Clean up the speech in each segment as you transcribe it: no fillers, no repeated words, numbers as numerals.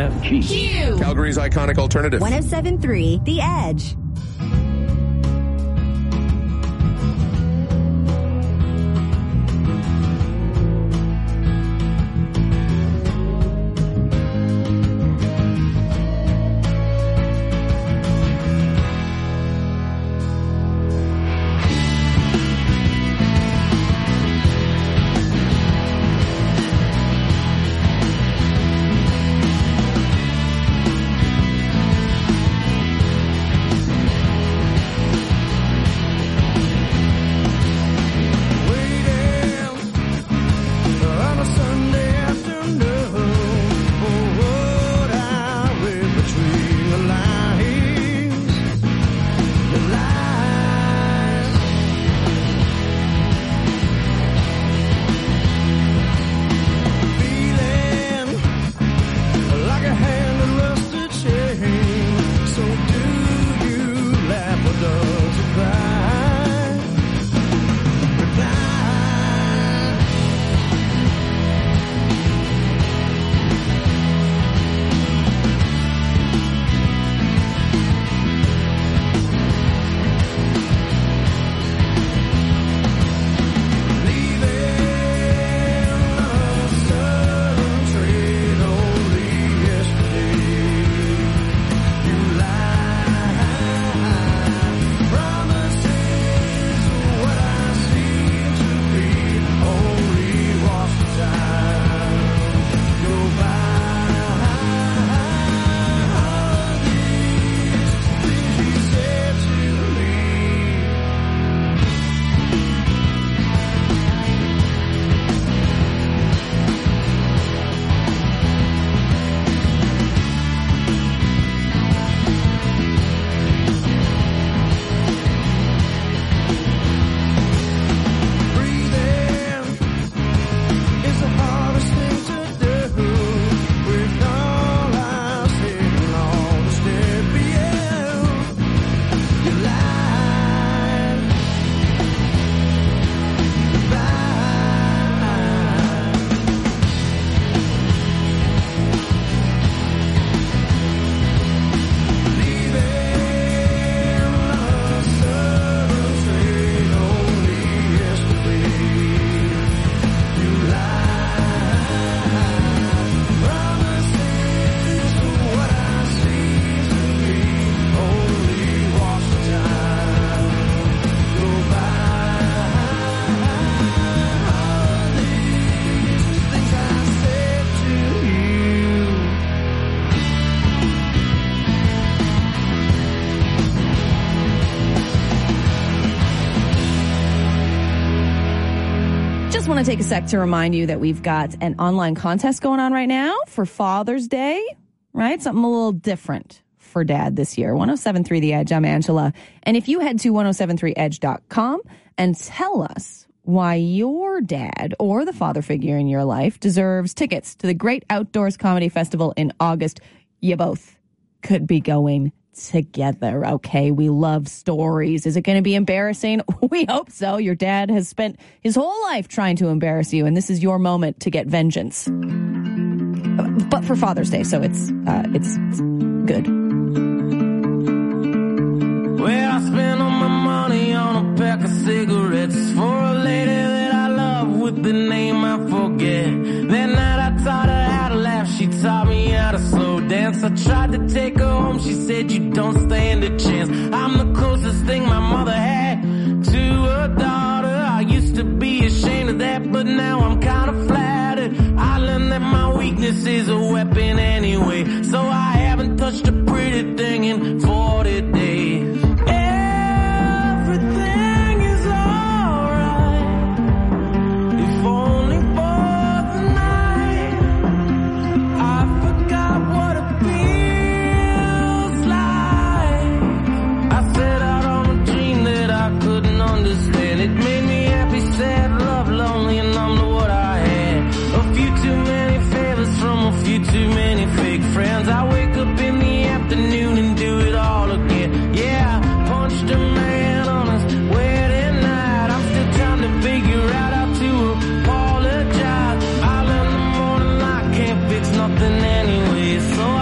WFG. Calgary's iconic alternative. 107.3 The Edge. Want to take a sec to remind you that we've got an online contest going on right now for Father's Day, right? Something a little different for Dad this year. 107.3 The Edge. I'm Angela. And if you head to 1073edge.com and tell us why your dad or the father figure in your life deserves tickets to the Great Outdoors Comedy Festival in August, you both could be going together. Okay, we love stories. Is it going to be embarrassing? We hope so. Your dad has spent his whole life trying to embarrass you, and this is your moment to get vengeance. But for Father's Day, so it's good. Well, I spent all my money on a pack of cigarettes for a lady that I love with the name I forget. That night I taught her how to laugh. She taught me how to slow dance. I tried to take her home. She said, you don't stand a chance. I'm the closest thing my mother had to a daughter. I used to be ashamed of that, but now I'm kind of flattered. I learned that my weakness is a weapon anyway. So I haven't touched a pretty thing in 40 days. Everything is alright, if only for the night. I forgot what it feels like. I set out on a dream that I couldn't understand. It made me happy, sad, love, lonely, and numb to what I had. A few too many favors from a few too many fake friends. I wake up in the afternoon and do it all again. Yeah, I punched a man on his wedding night. I'm still trying to figure out how to apologize. I learned the morning I can't fix nothing anyway, so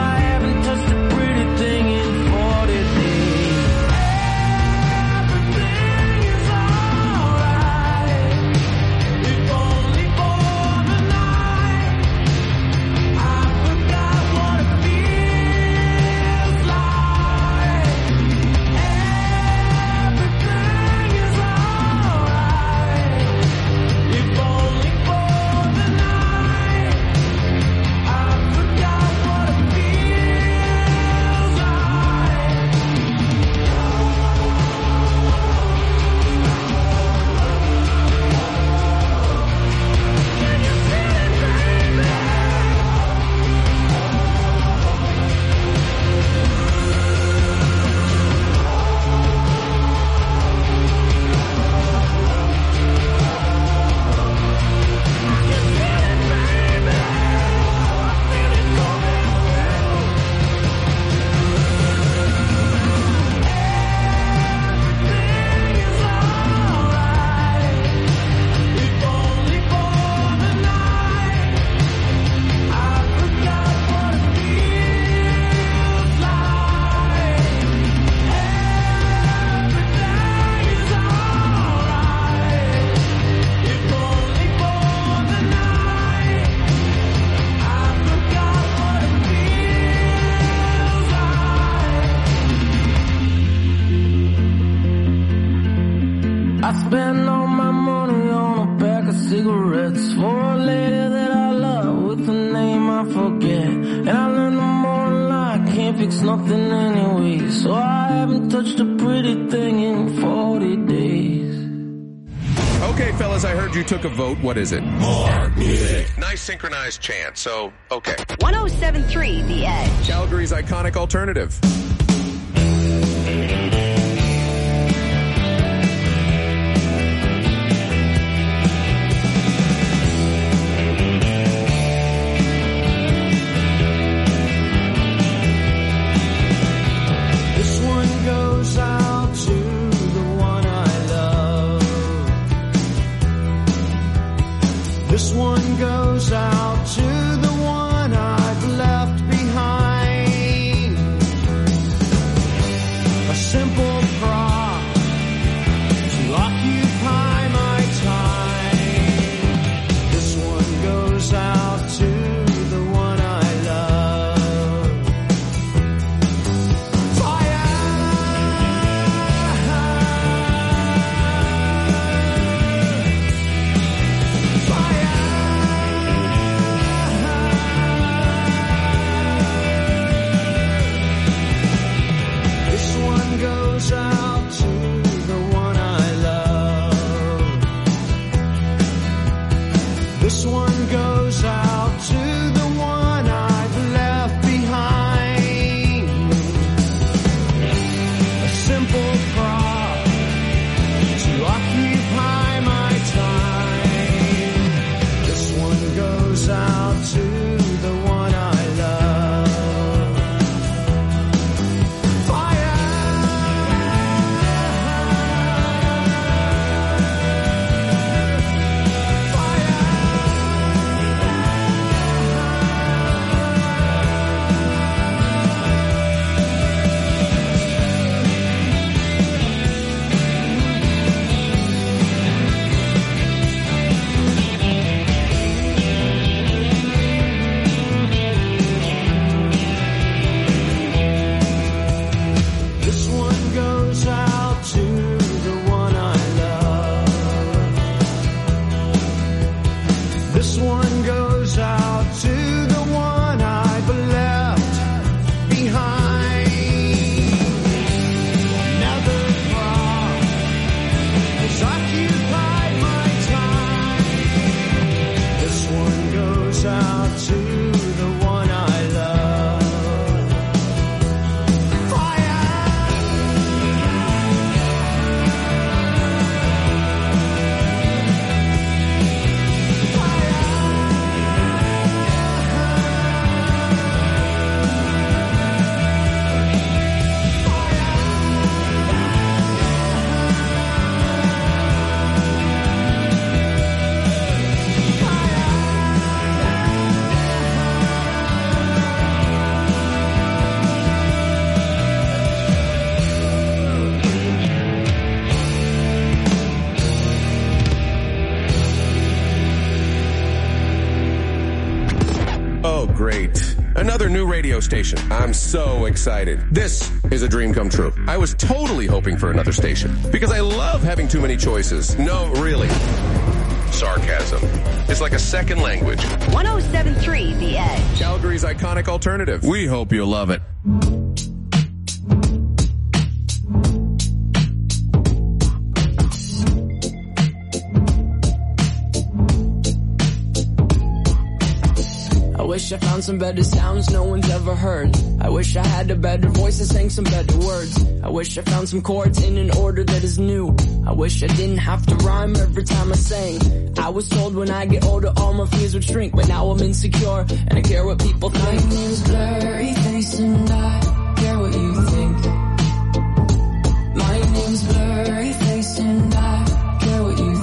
nothing anyway. So I haven't touched a pretty thing in 40 days. Okay, fellas, I heard you took a vote. What is it? More music. Nice synchronized chant, so, okay. 107.3 The Edge. Calgary's iconic alternative. This one goes out to the one I love. This one goes out to the one I've left behind. A simple prop to occupy my time. This one goes out to the one I love. Fire! Fire! This one goes out to the one I love. This one goes out to the one I've left behind. A simple prop to occupy my time. This one goes out to the one I love. Fire! This one goes out to the one I love. This one goes out to the one I've left behind. Another prop has occupied my time. This one goes out to the one I love. Fire! Oh, great. Another new radio station. I'm so excited. This is a dream come true. I was totally hoping for another station because I love having too many choices. No, really. Sarcasm. It's like a second language. 107.3 The Edge. Calgary's iconic alternative. We hope you love it. I wish I found some better sounds no one's ever heard. I wish I had a better voice and sang some better words. I wish I found some chords in an order that is new. I wish I didn't have to rhyme every time I sang. I was told when I get older all my fears would shrink, but now I'm insecure and I care what people think. My name's Blurry Face and I care what you think. My name's Blurry Face and I care what you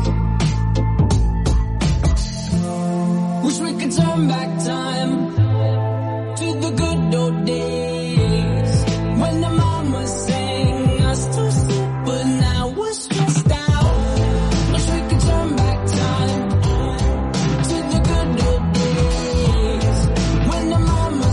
think. Wish we could turn back time to the good old days when the mama sang us to sleep, but now we're stressed out. Wish we could turn back time to the good old days when the mama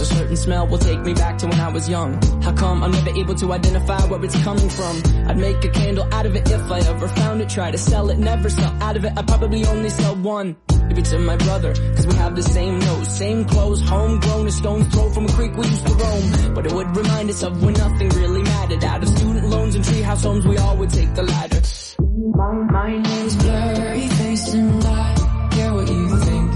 certain smell will take me back to when I was young. How come I'm never able to identify where it's coming from? I'd make a candle out of it if I ever found it. Try to sell it, never sell out of it. I'd probably only sell one. Maybe to my brother, cause we have the same nose, same clothes, homegrown, a stone's throw from a creek we used to roam. But it would remind us of when nothing really mattered. Out of student loans and treehouse homes, we all would take the ladder. My name's Blurry Face and I care what you think.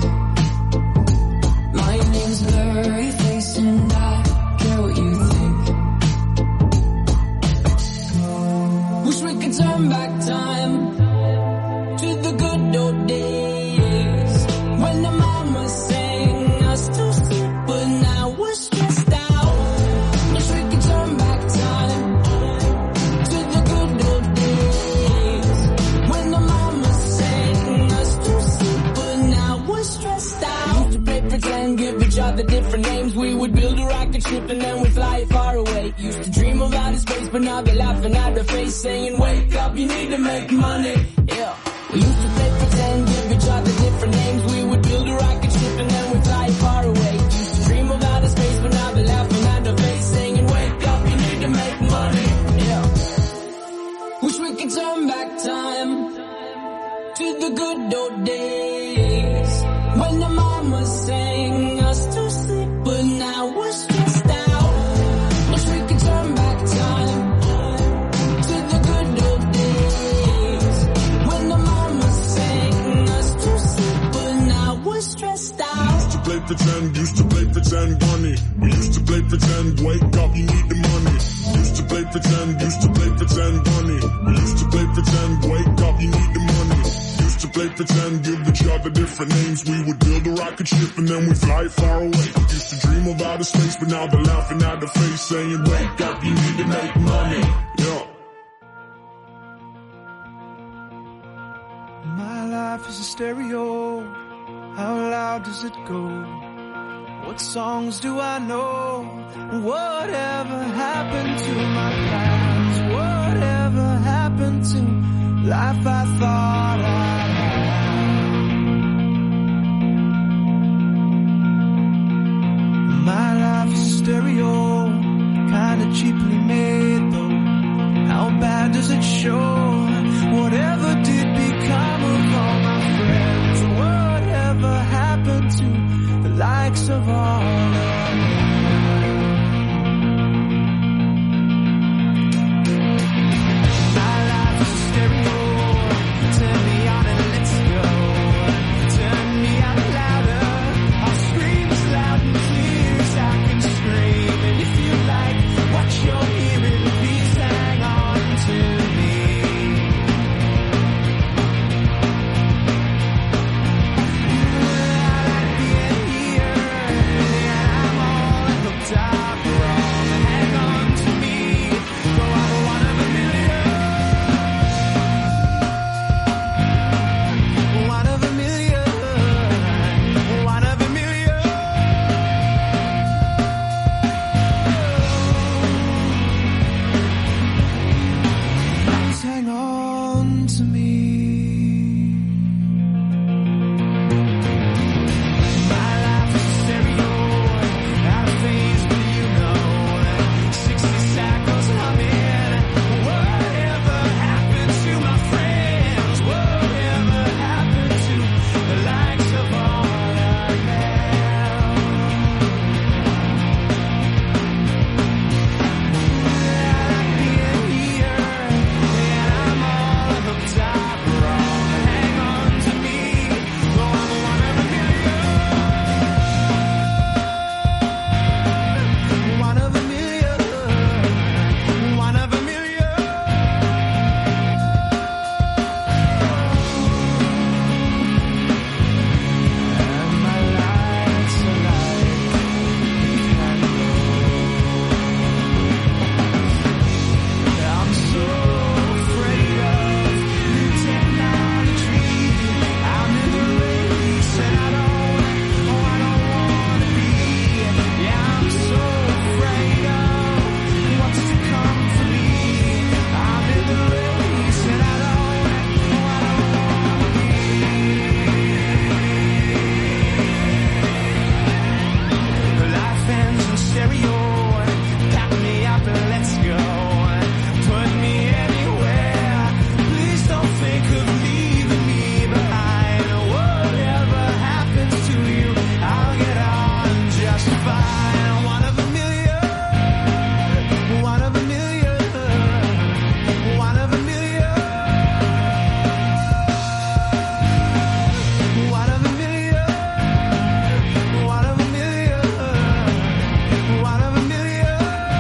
My name's Blurry Face and I care what you think. Wish we could turn back time to the good old days when the mama sang us to sleep, but now we're stressed out. Wish we could turn back time to the good old days when the mama sang us to sleep, but now we're stressed out. Used to play pretend, give each other different names. We would build a rocket ship and then we'd fly far away. Used to dream of outer space, but now they're laughing at the face, saying, wake up, you need to make money. Yeah. We used to play pretend, give each other different names. We would build a rocket ship and then we'd fly far away. Used to dream of outer space, but now they're laughing at the face, saying, wake up, you need to make money. Yeah. Wish we could turn back time to the good old days when the mama sang us to sleep, but now we're stressed out. Wish we could turn back time to the good old days when the mama sang us to sleep, but now we're stressed out. Used to play pretend, bunny. We used to play pretend, wake up, you need the money. Used to play pretend, bunny. We used to play pretend, wake up, you need the money. Used to play pretend, give each other different names. We would build a rocket ship and then we fly far away. Used to dream of outer space, but now they're laughing at the face, saying, wake up, you need to make money. Yeah. My life is a stereo. How loud does it go? What songs do I know? Whatever happened to my plans? Whatever happened to life I thought I'd have? My life is a stereo, kinda cheaply made though. How bad does it show? Whatever did become of all my friends? Whatever happened to the likes of all of them? My life is a stereo. Turn me on and let's go. Turn me out louder. I'll scream as loud and clear as I can scream. And if you like what you're hearing, please hang on to me. I like being here, and I'm all fine. One of a million. One of a million. One of a million. One of a million. One of a million. One of a million.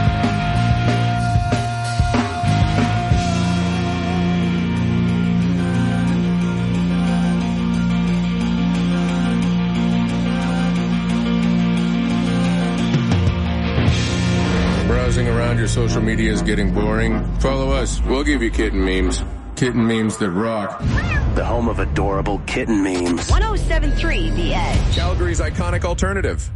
Browsing around your social media is getting boring? Follow us. We'll give you kitten memes. Kitten memes that rock. The home of adorable kitten memes. 107.3 The Edge. Calgary's iconic alternative.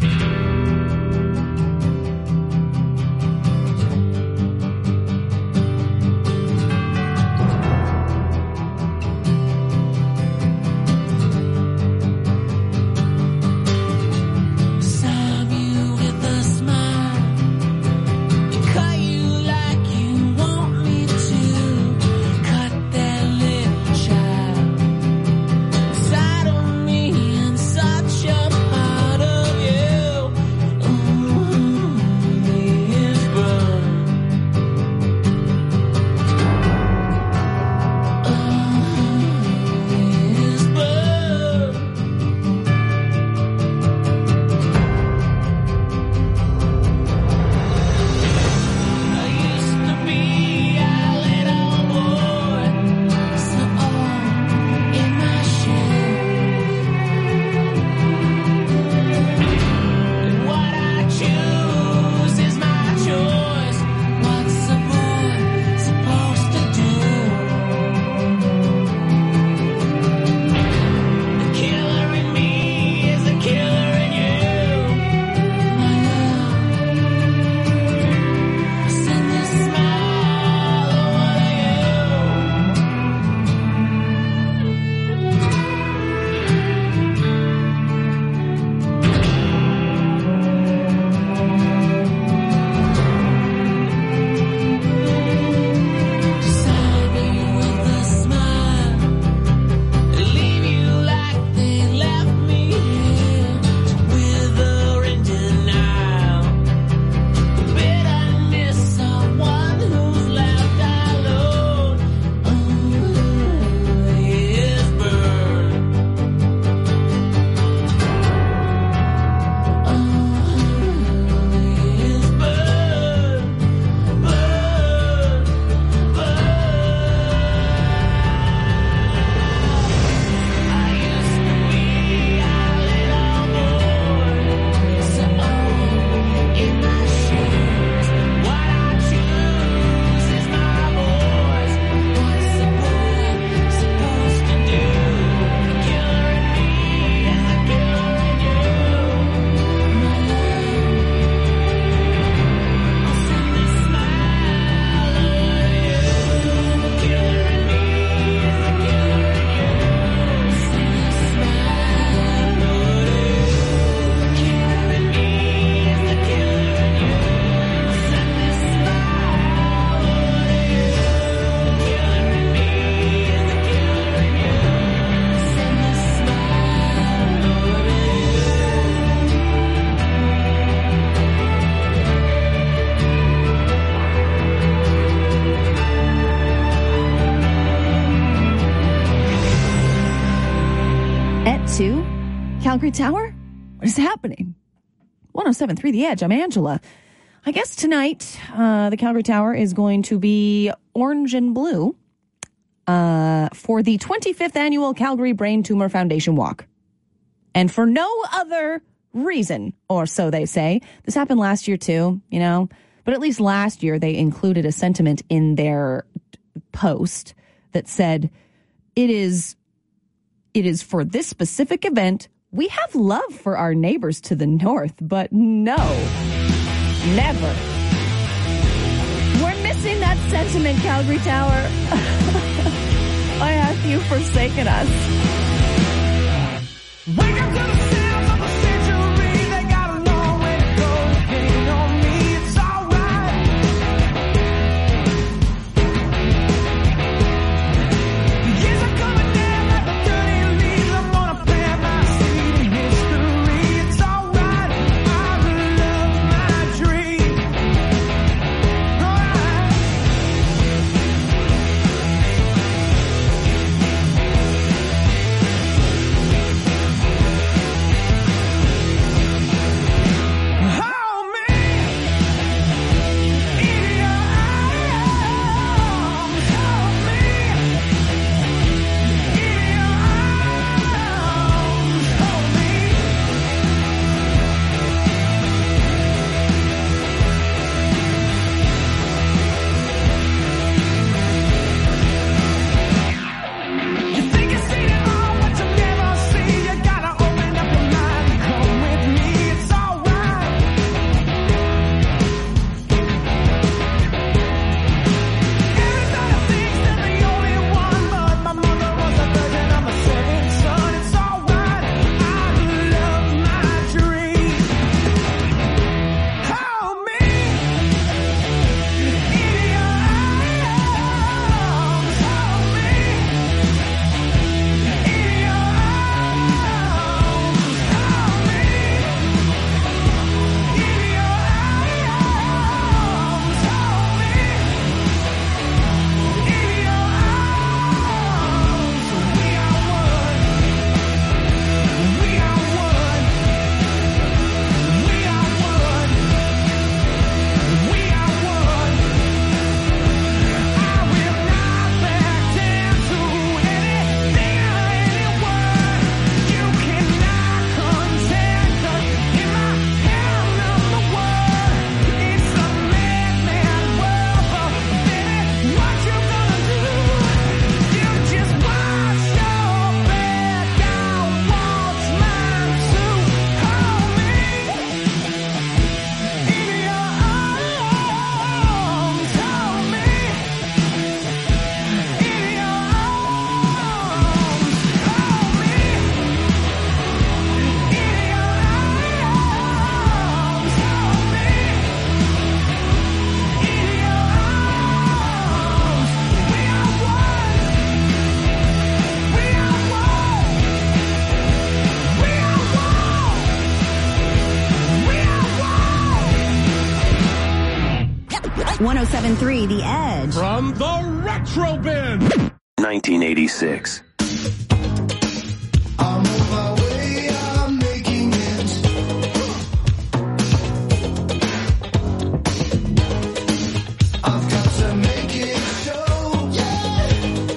Serve you with a smile. Cut you like you want me to. Cut that little child inside of me and such a part of you. Is burn. Is burn. I used to be a little boy, so old in my shoes. And what I choose is my choice. What's a boy supposed to do? The killer in me is the killer in you. My love, send this smile over Serve you with a smile, leave you like they left me here, to wither and denial. The bitterness of one who's left alone is burned. Is burned, burned, I used to be a little boy, so old in my shoes. What I choose is my voice. What's a boy supposed to do? The killer in me is the killer in you. My love, I'll send this smile over you. The killer in me is the killer in you. Send this smile over you. The killer in me is the killer in you. Send this smile over you. The killer in me is the killer in you. Send this smile over At 2, Calgary Tower? What is happening? 107.3 The Edge. I'm Angela. I guess tonight, the Calgary Tower is going to be orange and blue for the 25th annual Calgary Brain Tumor Foundation Walk. And for no other reason, or so they say. This happened last year too, you know. But at least last year they included a sentiment in their post that said, it is for this specific event. We have love for our neighbors to the north, but no, never. We're missing that sentiment, Calgary Tower. Why have you forsaken us? Wake up to the sounds of the century. They got a long way to go. Getting on me, it's alright. The years are coming down like the dirty leaves. I'm gonna plant my seed in history. It's alright, I 107.3 The Edge. From the Retro Bin. 1986. I'm on my way, I'm making it. I've got to make it show, yeah.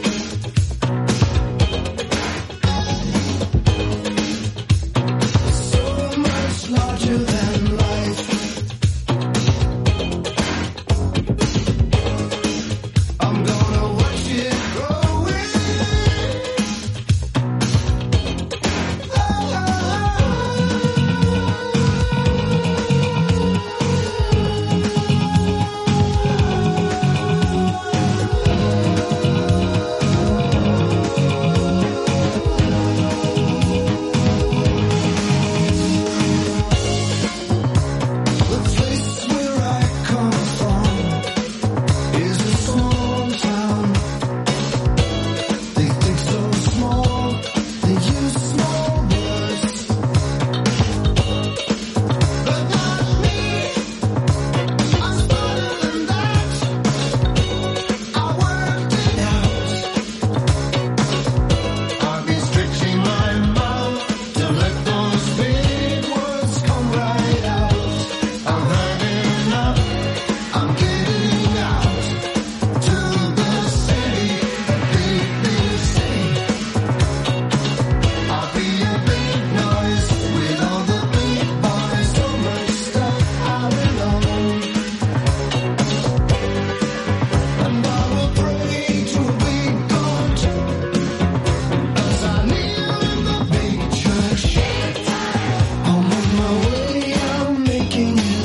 So much larger than life. I'm gonna watch it growing. The place where I come from is a small town. They think so small, they use small words. But not me, I'm smarter than that. I worked it out. I've been stretching my mouth to let those big words come right out. I'm having enough, I'm getting out to the city, big, big city. I'll be a big noise with all the big boys, so much stuff I belong. And I will pray to a big God as I kneel in the big church. I'm on my way, I'm making it.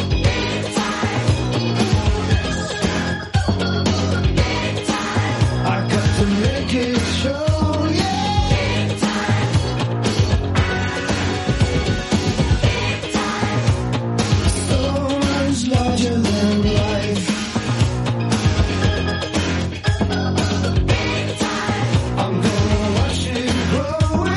I got to make it show, yeah. So much larger than life. I'm gonna watch it growing.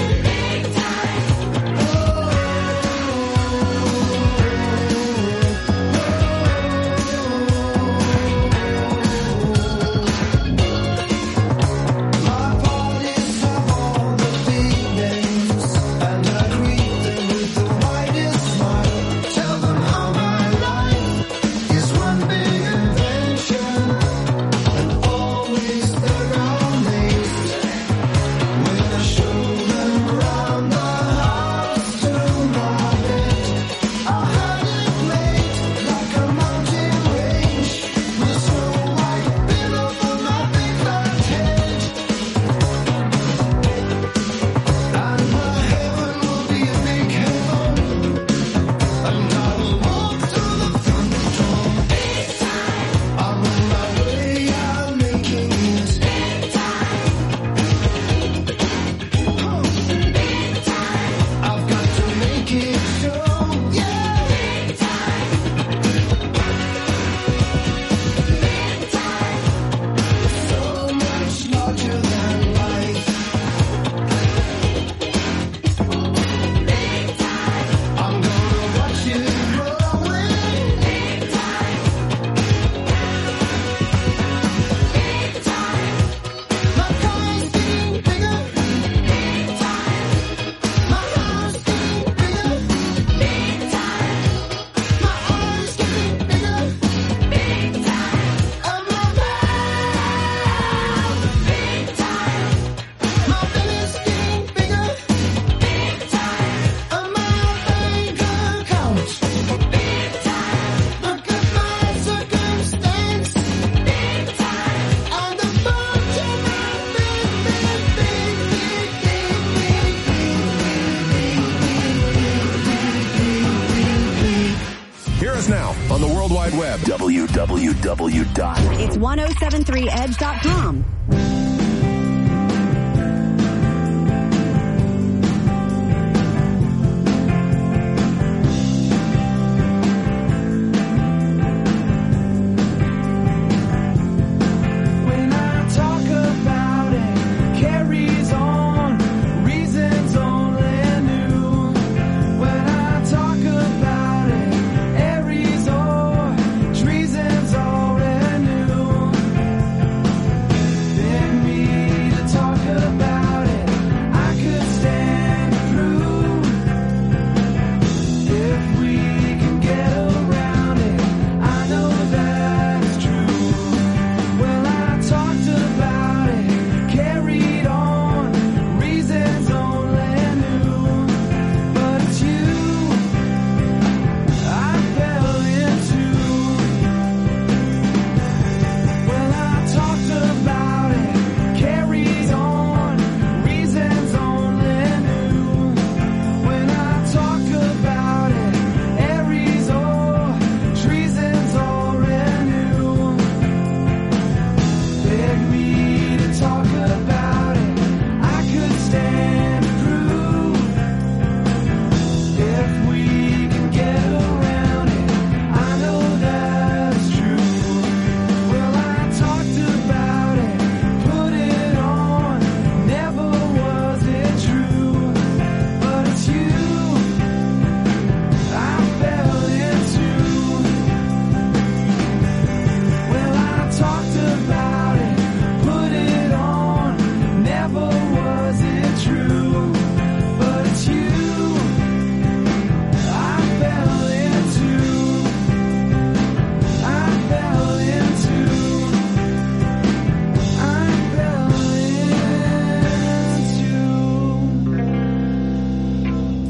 My parties have all the big names, and I greet them with the widest smile. Tell them how my life is one big invention, and always they're amazed when I show them around the house to my bed. I had it made like a mountain range with snow white below my big flat head. And my heaven will be a big heaven, and I will walk through the front door. I'm on my way, I'm making it. I've got to make it show, yeah. So much larger than life. I'm gonna watch it growing. My car's getting bigger. My house getting bigger. My eyes getting bigger. And my mouth. My belly's getting bigger. And my bank account. Look at my circumstance. And the bunch of my Hear us now on the World Wide Web. www. It's 1073edge.com. When I talk about it, carries on, reasons only new. When I talk about it, Aries or treason's already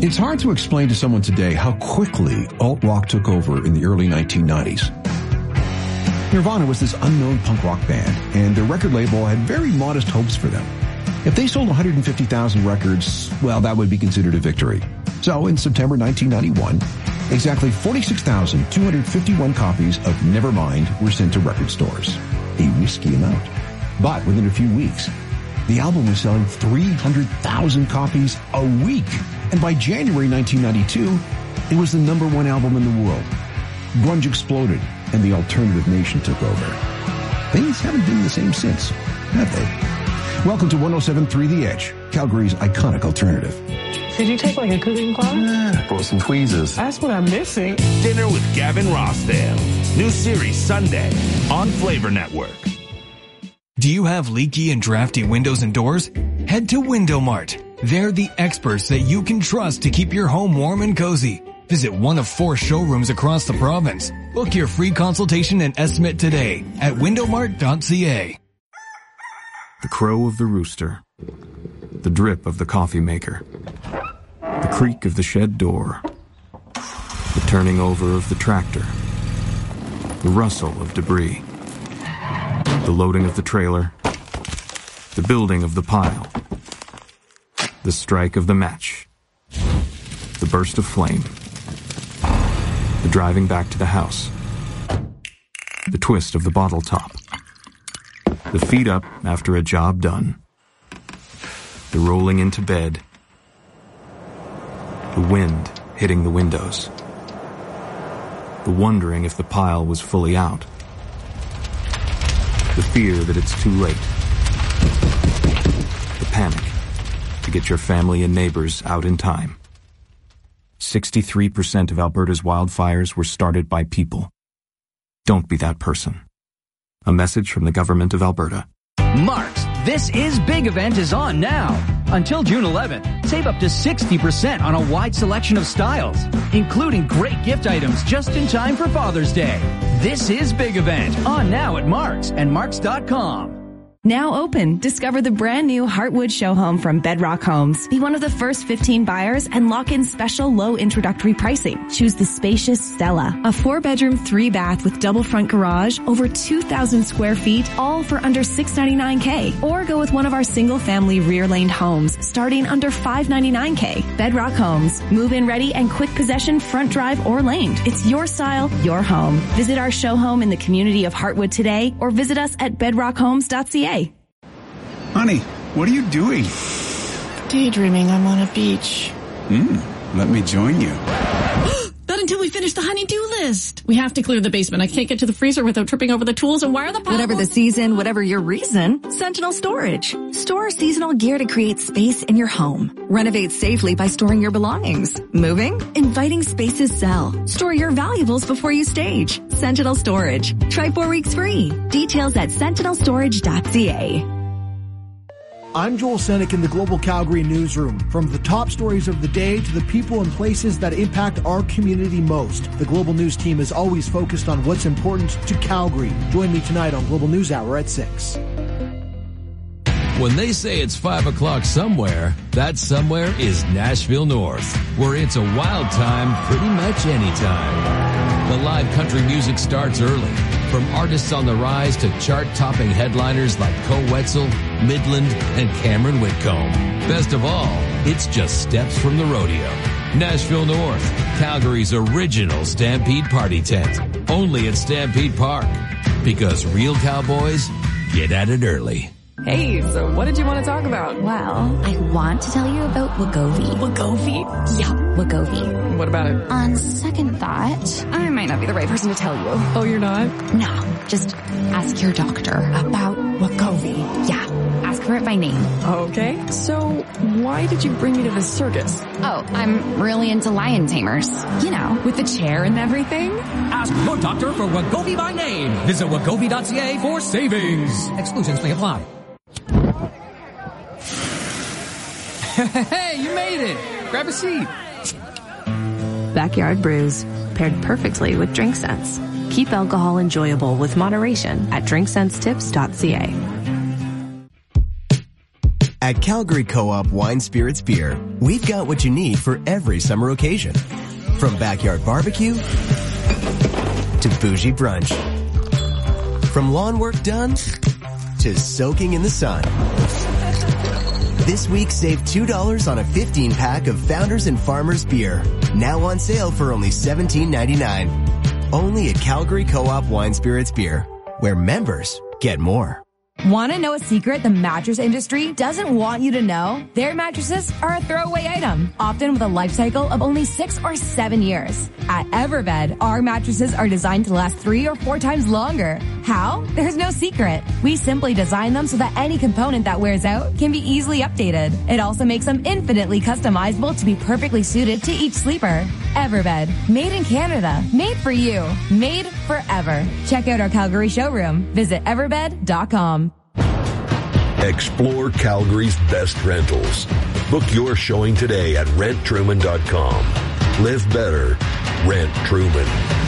It's hard to explain to someone today how quickly alt-rock took over in the early 1990s. Nirvana was this unknown punk rock band, and their record label had very modest hopes for them. If they sold 150,000 records, well, that would be considered a victory. So in September 1991, exactly 46,251 copies of Nevermind were sent to record stores. A risky amount. But within a few weeks, the album was selling 300,000 copies a week. And by January 1992, it was the #1 album in the world. Grunge exploded, and the alternative nation took over. Things haven't been the same since, have they? Welcome to 107.3 The Edge, Calgary's iconic alternative. Did you take like a cooking class? For some tweezers. That's what I'm missing. Dinner with Gavin Rossdale. New series Sunday on Flavor Network. Do you have leaky and drafty windows and doors? Head to Window Mart. They're the experts that you can trust to keep your home warm and cozy. Visit one of 4 showrooms across the province. Book your free consultation and estimate today at windowmart.ca. The crow of the rooster. The drip of the coffee maker. The creak of the shed door. The turning over of the tractor. The rustle of debris. The loading of the trailer. The building of the pile. The strike of the match. The burst of flame. The driving back to the house. The twist of the bottle top. The feet up after a job done. The rolling into bed. The wind hitting the windows. The wondering if the pile was fully out. The fear that it's too late. The panic to get your family and neighbors out in time. 63% of Alberta's wildfires were started by people. Don't be that person. A message from the Government of Alberta. Mark's This Is Big event is on now. Until June 11th, save up to 60% on a wide selection of styles, including great gift items just in time for Father's Day. This Is Big event on now at Mark's and marks.com. Now open. Discover the brand new Heartwood show home from Bedrock Homes. Be one of the first 15 buyers and lock in special low introductory pricing. Choose the spacious Stella, a 4-bedroom, 3-bath with double front garage, over 2,000 square feet, all for under $699K. Or go with one of our single family rear laned homes, starting under $599K. Bedrock Homes. Move in ready and quick possession, front drive or laned. It's your style, your home. Visit our show home in the community of Heartwood today or visit us at bedrockhomes.ca. Honey, what are you doing? Daydreaming. I'm on a beach. Let me join you. Not until we finish the honey-do list. We have to clear the basement. I can't get to the freezer without tripping over the tools and wire the power. Whatever the season, whatever your reason, Sentinel Storage. Store seasonal gear to create space in your home. Renovate safely by storing your belongings. Moving? Inviting spaces sell. Store your valuables before you stage. Sentinel Storage. Try 4 weeks free. Details at sentinelstorage.ca. I'm Joel Senek in the Global Calgary Newsroom. From the top stories of the day to the people and places that impact our community most, the Global News team is always focused on what's important to Calgary. Join me tonight on Global News Hour at 6. When they say it's 5 o'clock somewhere, that somewhere is Nashville North, where it's a wild time pretty much anytime. The live country music starts early, from artists on the rise to chart-topping headliners like Koe Wetzel, Midland, and Cameron Whitcomb. Best of all, it's just steps from the rodeo. Nashville North, Calgary's original Stampede party tent, only at Stampede Park. Because real cowboys get at it early. Hey, so what did you want to talk about? Well, I want to tell you about Wegovy. Wegovy? Yeah, Wegovy. What about it? On second thought, I might not be the right person to tell you. Oh, you're not? No, just ask your doctor about Wegovy. Yeah, ask for it by name. Okay, so why did you bring me to this circus? Oh, I'm really into lion tamers. You know, with the chair and everything. Ask your doctor for Wegovy by name. Visit wegovy.ca for savings. Exclusions may apply. Hey, you made it! Grab a seat. Backyard Brews, paired perfectly with Drink Sense. Keep alcohol enjoyable with moderation at drinksensetips.ca. At Calgary Co-op Wine Spirits Beer, we've got what you need for every summer occasion. From backyard barbecue to bougie brunch. From lawn work done to soaking in the sun. This week, save $2 on a 15-pack of Founders and Farmers beer. Now on sale for only $17.99. Only at Calgary Co-op Wine Spirits Beer, where members get more. Want to know a secret the mattress industry doesn't want you to know? Their mattresses are a throwaway item, often with a life cycle of only 6 or 7 years. At Everbed, our mattresses are designed to last 3 or 4 times longer. How? There's no secret. We simply design them so that any component that wears out can be easily updated. It also makes them infinitely customizable to be perfectly suited to each sleeper. Everbed, made in Canada, made for you, made forever. Check out our Calgary showroom. Visit everbed.com. Explore Calgary's best rentals. Book your showing today at renttruman.com. Live better. Rent Truman.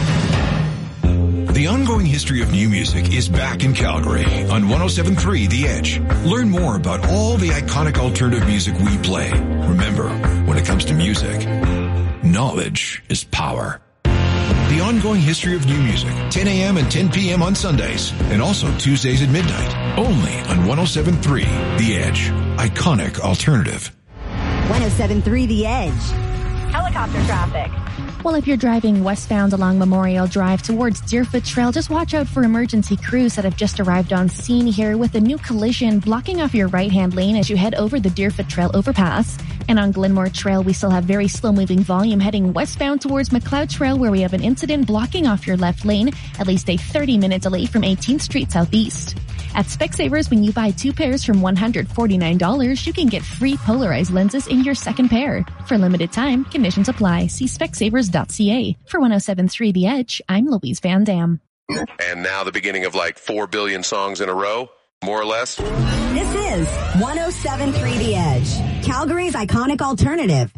The ongoing history of new music is back in Calgary on 107.3 The Edge. Learn more about all the iconic alternative music we play. Remember, when it comes to music, knowledge is power. The ongoing history of new music, 10 a.m. and 10 p.m. on Sundays, and also Tuesdays at midnight, only on 107.3 The Edge. Iconic alternative. 107.3 The Edge. Helicopter traffic. Well, if you're driving westbound along Memorial Drive towards Deerfoot Trail, just watch out for emergency crews that have just arrived on scene here with a new collision blocking off your right-hand lane as you head over the Deerfoot Trail overpass. And on Glenmore Trail, we still have very slow-moving volume heading westbound towards McLeod Trail, where we have an incident blocking off your left lane, at least a 30-minute delay from 18th Street Southeast. At Specsavers, when you buy 2 pairs from $149, you can get free polarized lenses in your second pair. For limited time, conditions apply. See specsavers.ca. For 107.3 The Edge, I'm Louise Van Dam. And now the beginning of like 4 billion songs in a row, more or less. This is 107.3 The Edge, Calgary's iconic alternative.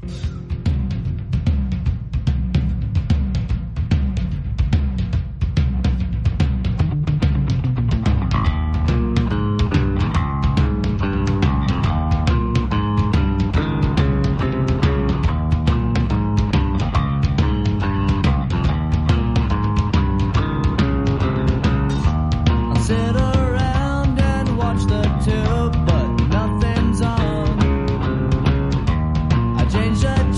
Change the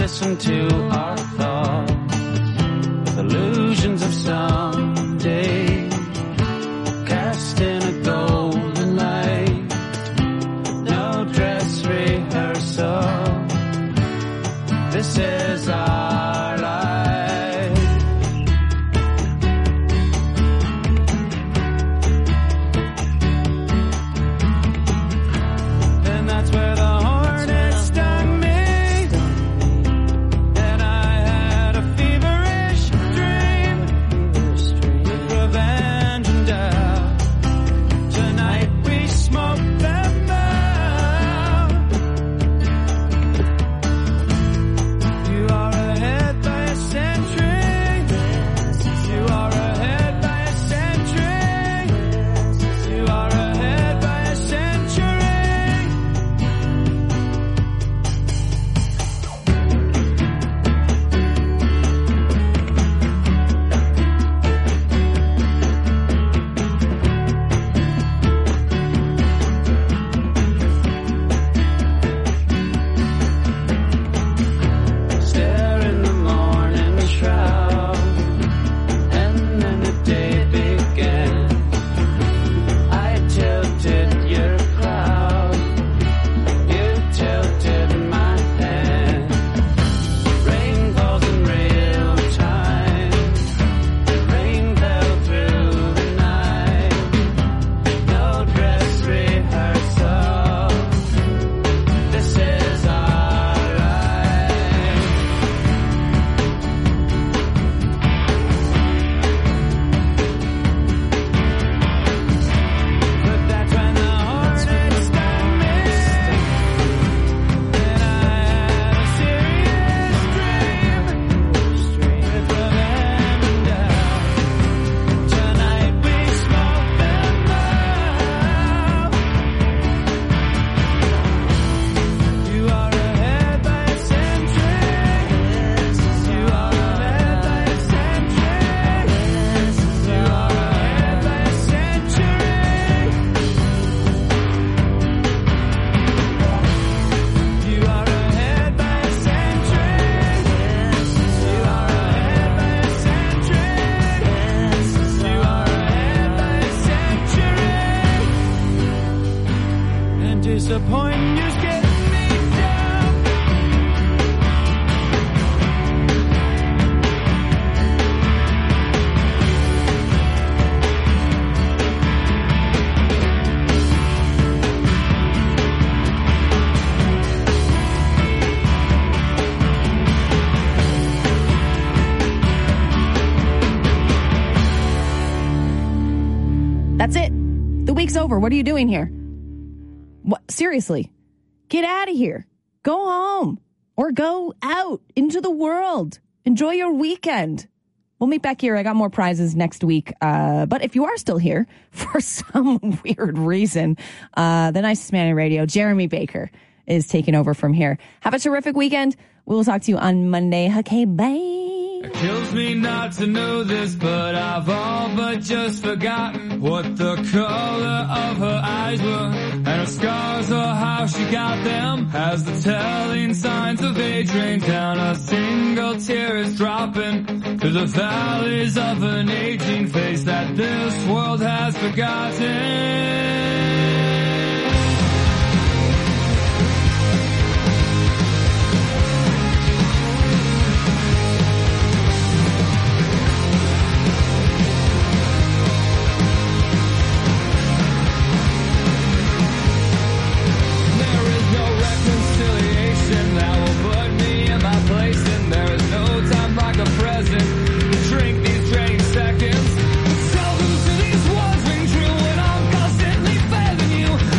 listen to our thoughts with illusions of someday, cast in a golden light. No dress rehearsal. This is our life. And that's where the hornet stung me. And I had a feverish dream with revenge and doubt. Tonight we smoke them out. You are ahead by a century. You are ahead by a century. You are ahead by a century. Stare in the morning shroud, and then the day began. I tilted your cloud, you tilted my hand. Rain falls in real time, rain fell through the night. No dress rehearsal, this is our life. But that's when the hornet stung me, and I had a serious dream with revenge and doubt. Tonight we smoke them out. You are ahead by a century. You are ahead by a century. You are ahead by a century. You are ahead by a century. You are ahead by a century. You are ahead by a century. And disappointing you's getting me down. That's it. The week's over. What are you doing here? What? Seriously, get out of here. Go home or go out into the world. Enjoy your weekend. We'll meet back here. I got more prizes next week. But if you are still here for some weird reason, the nicest man in radio, Jeremy Baker, is taking over from here. Have a terrific weekend. We will talk to you on Monday. Okay, bye. It kills me not to know this, but I've all but just forgotten what the color of her eyes were, and her scars or how she got them. As the telling signs of age rain down, a single tear is dropping through the valleys of an aging face that this world has forgotten. That will put me in my place, and there is no time like the present to drink these draining seconds. Seldom do these words ring true when I'm constantly failing you.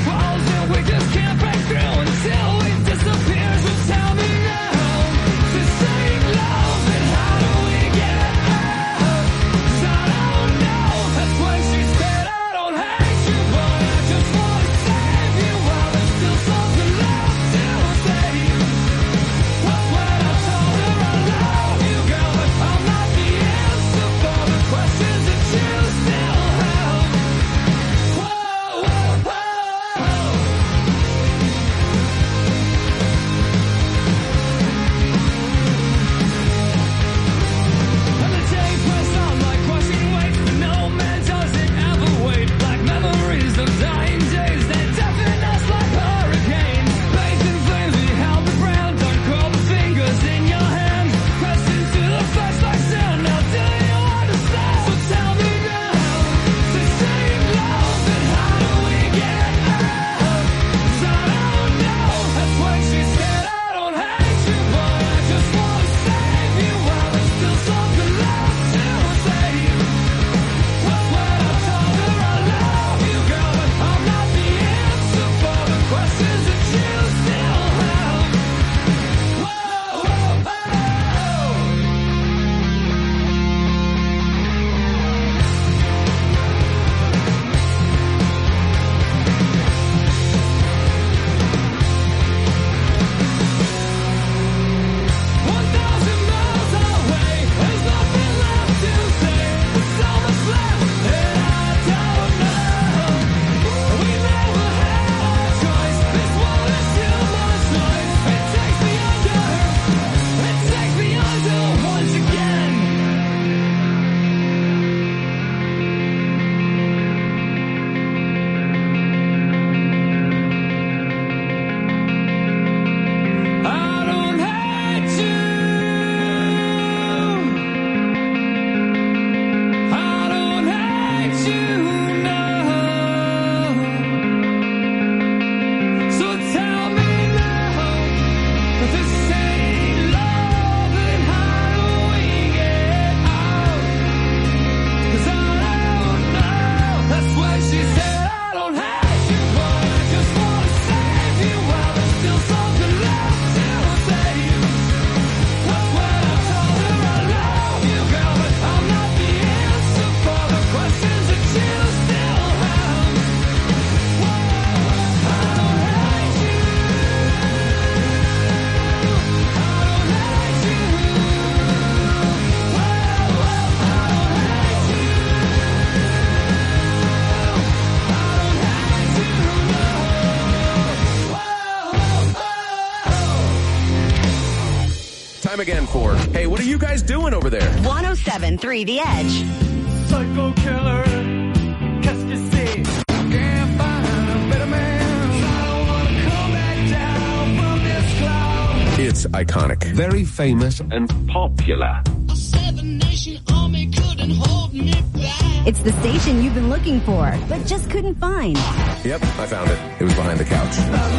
Time again for, hey, what are you guys doing over there? 107.3 The Edge. Psycho killer, qu'est-ce que c'est? Can't find a better man. I don't wanna come back down from this cloud. It's iconic. Very famous and popular. A seven-nation army couldn't hold me back. It's the station you've been looking for, but just couldn't find. Yep, I found it. It was behind the couch.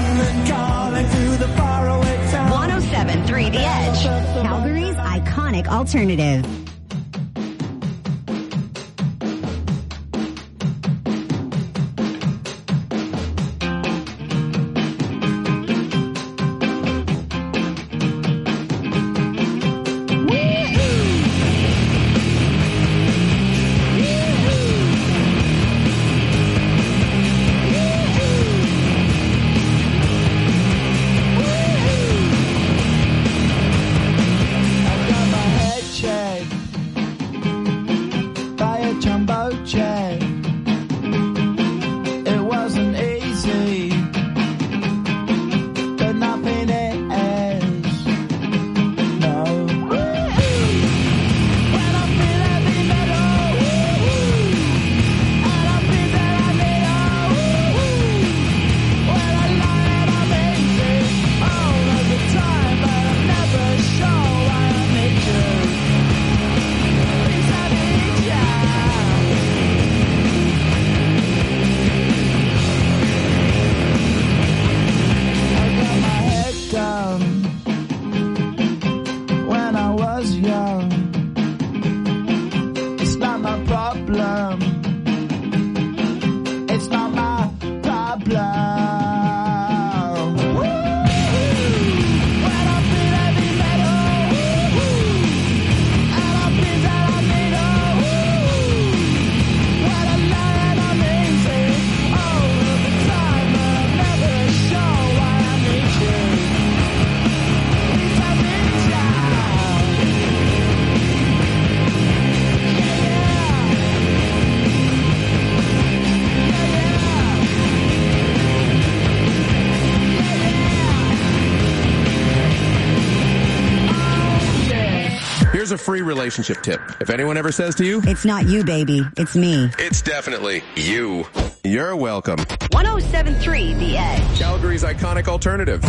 107.3 The Edge. Calgary's iconic alternative. Here's a free relationship tip. If anyone ever says to you, It's not you, baby. It's me. it's definitely you. You're welcome. 107.3 The Edge. Calgary's iconic alternative.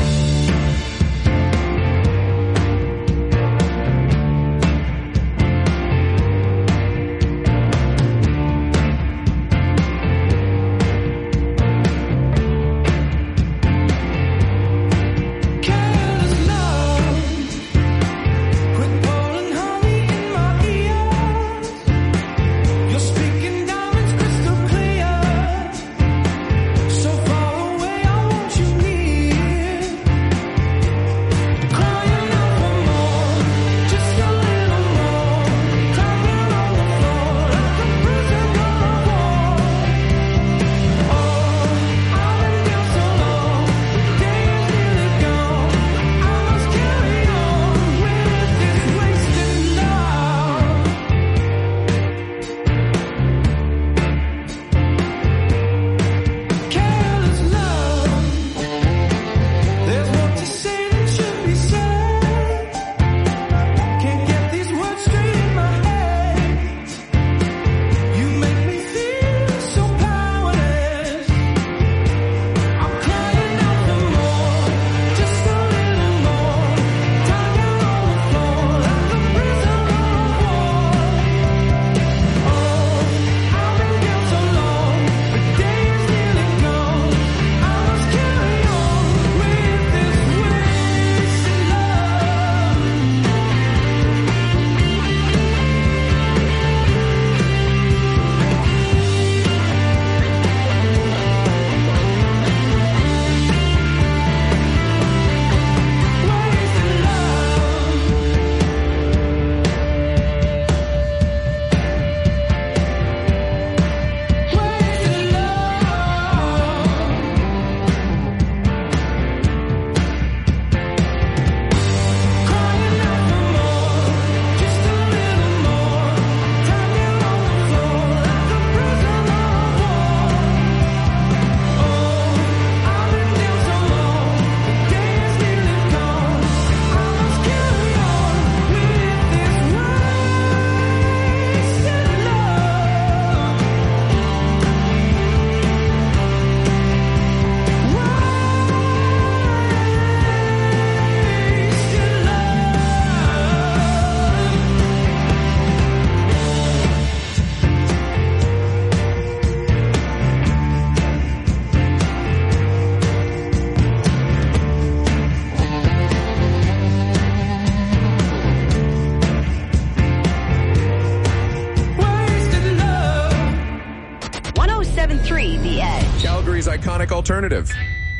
Calgary's iconic alternative.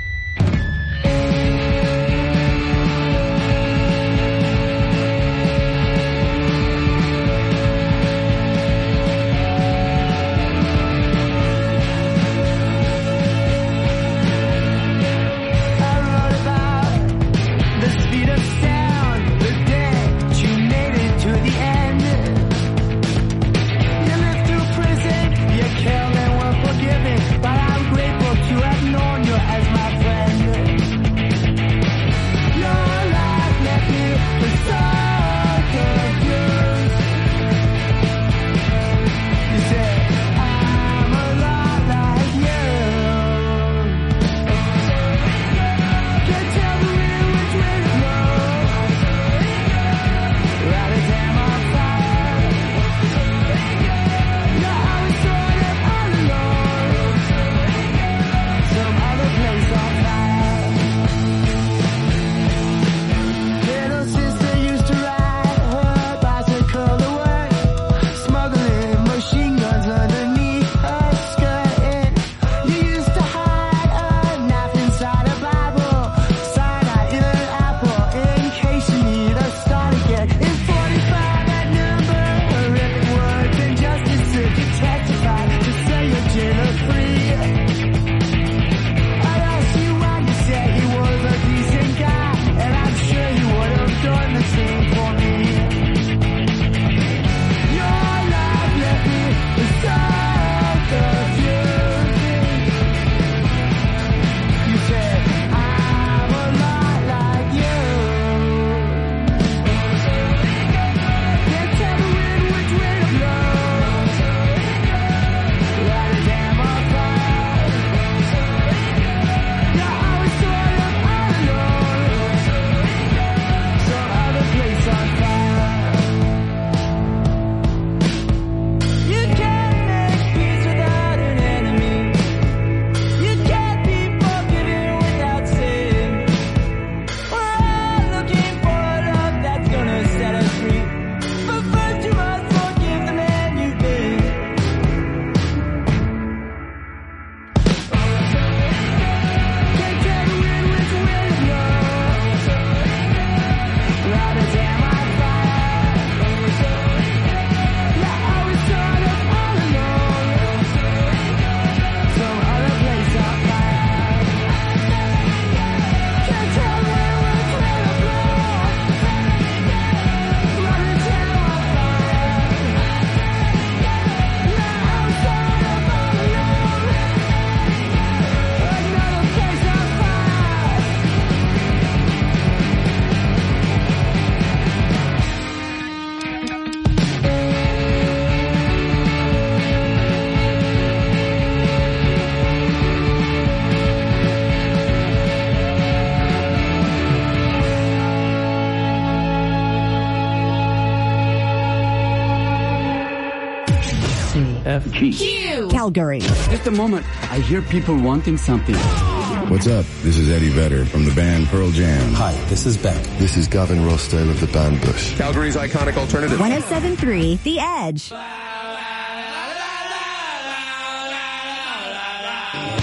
F-G. Q. Calgary. Just a moment. I hear people wanting something. What's up? This is Eddie Vedder from the band Pearl Jam. Hi, this is Beck. This is Gavin Rossdale of the band Bush. Calgary's iconic alternative. 107.3 The Edge.